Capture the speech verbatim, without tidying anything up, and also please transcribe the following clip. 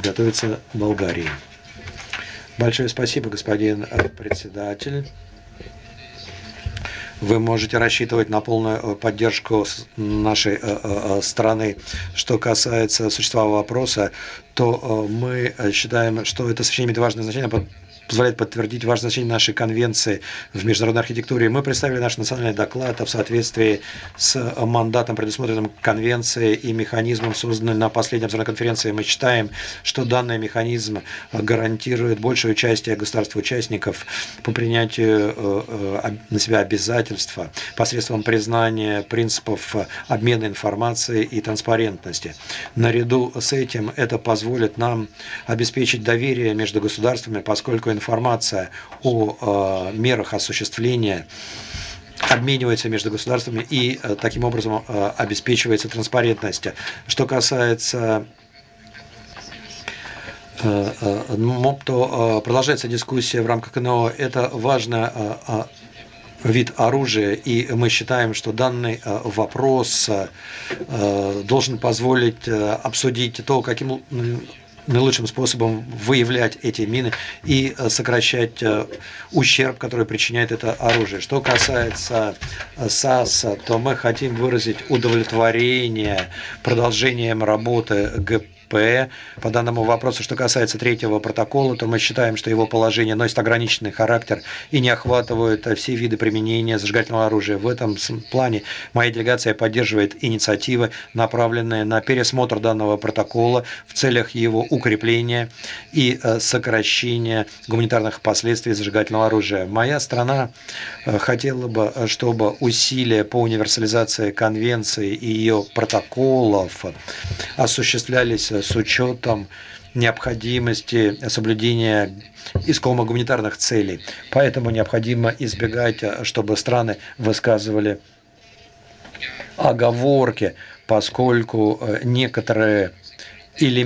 подготовиться Болгарии. Большое спасибо, господин председатель. Вы можете рассчитывать на полную поддержку нашей страны. Что касается существа вопроса, то мы считаем, что это сообщение имеет важное значение, позволяет подтвердить важное значение нашей конвенции в международной архитектуре. Мы представили наш национальный доклад в соответствии с мандатом, предусмотренным конвенцией и механизмом, созданным на последней обзорной конференции. Мы считаем, что данный механизм гарантирует большее участие государств-участников по принятию на себя обязательства посредством признания принципов обмена информацией и транспарентности. Наряду с этим это позволит нам обеспечить доверие между государствами, поскольку информация о э, мерах осуществления обменивается между государствами и э, таким образом э, обеспечивается транспарентность. Что касается э, э, то э, продолжается дискуссия в рамках КНО. Это важно э, вид оружия, и мы считаем, что данный вопрос должен позволить обсудить то, каким наилучшим способом выявлять эти мины и сокращать ущерб, который причиняет это оружие. Что касается САС, то мы хотим выразить удовлетворение продолжением работы ГП по данному вопросу. Что касается третьего протокола, то мы считаем, что его положение носит ограниченный характер и не охватывает все виды применения зажигательного оружия. В этом плане моя делегация поддерживает инициативы, направленные на пересмотр данного протокола в целях его укрепления и сокращения гуманитарных последствий зажигательного оружия. Моя страна хотела бы, чтобы усилия по универсализации конвенции и ее протоколов осуществлялись с учетом необходимости соблюдения искома гуманитарных целей. Поэтому необходимо избегать, чтобы страны высказывали оговорки, поскольку некоторые элементы